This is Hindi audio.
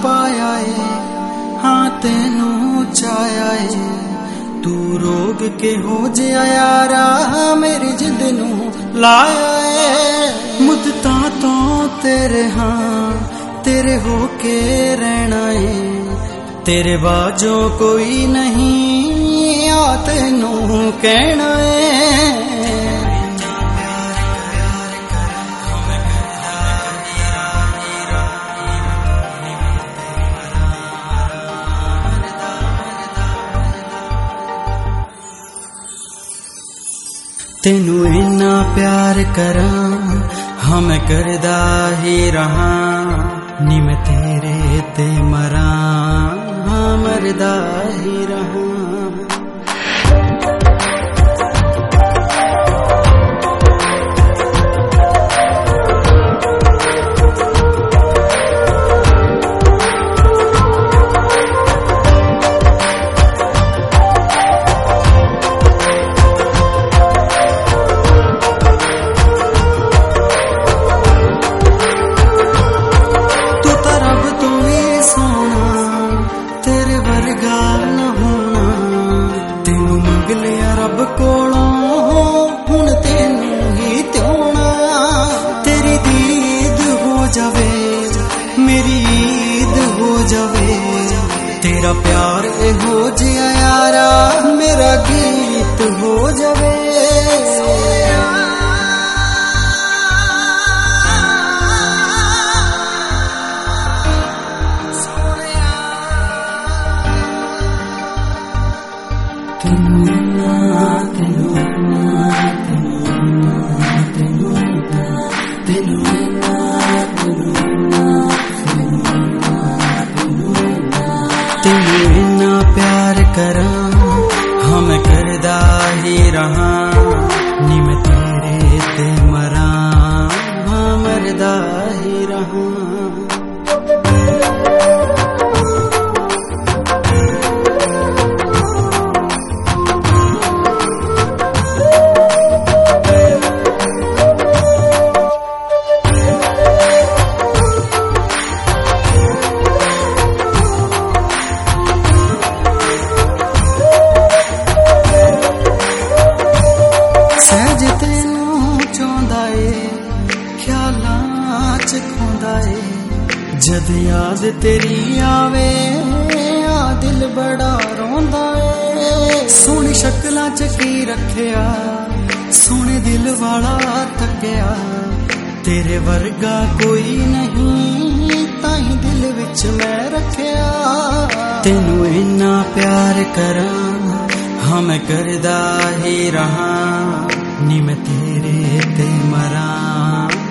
पाया है, हाँ तेनू चाया है। तू रोग के हो जिया यारा मेरी जिद नू लाया है। मुद्दतां तो तेरे हाँ तेरे हो के रहना है, तेरे बाजो कोई नहीं आ तेनू कहना है। तेनू इन्ना प्यार करा हम करदा ही रहा, नी मैं तेरे ते मरा हाँ मरदा ही रहा। रब कोलों हुण तेनू ही त्योना, तेरी दीद हो जावे मेरी ईद हो जावे। तेरा प्यार हो जिया यारा मेरा गीत हो जावे। तेनू इन्ना प्यार करा हम करदा ही रहा, नी मैं तेरे ते मरा हाँ मरदा ही रहा। सहज तेनू चाहंदा है ख्यालां च खोंदा है, जद याद तेरी आवे आ दिल बड़ा रोंदा है। सोहनी शक्लां च की रखिया सोहने दिल वाला थकिया, तेरे वर्गा कोई नहीं ताहीं दिल विच मैं रखिया। तेनू इन्ना प्यार करा हम करदा ही रहा, नी मैं तेरे ते मरा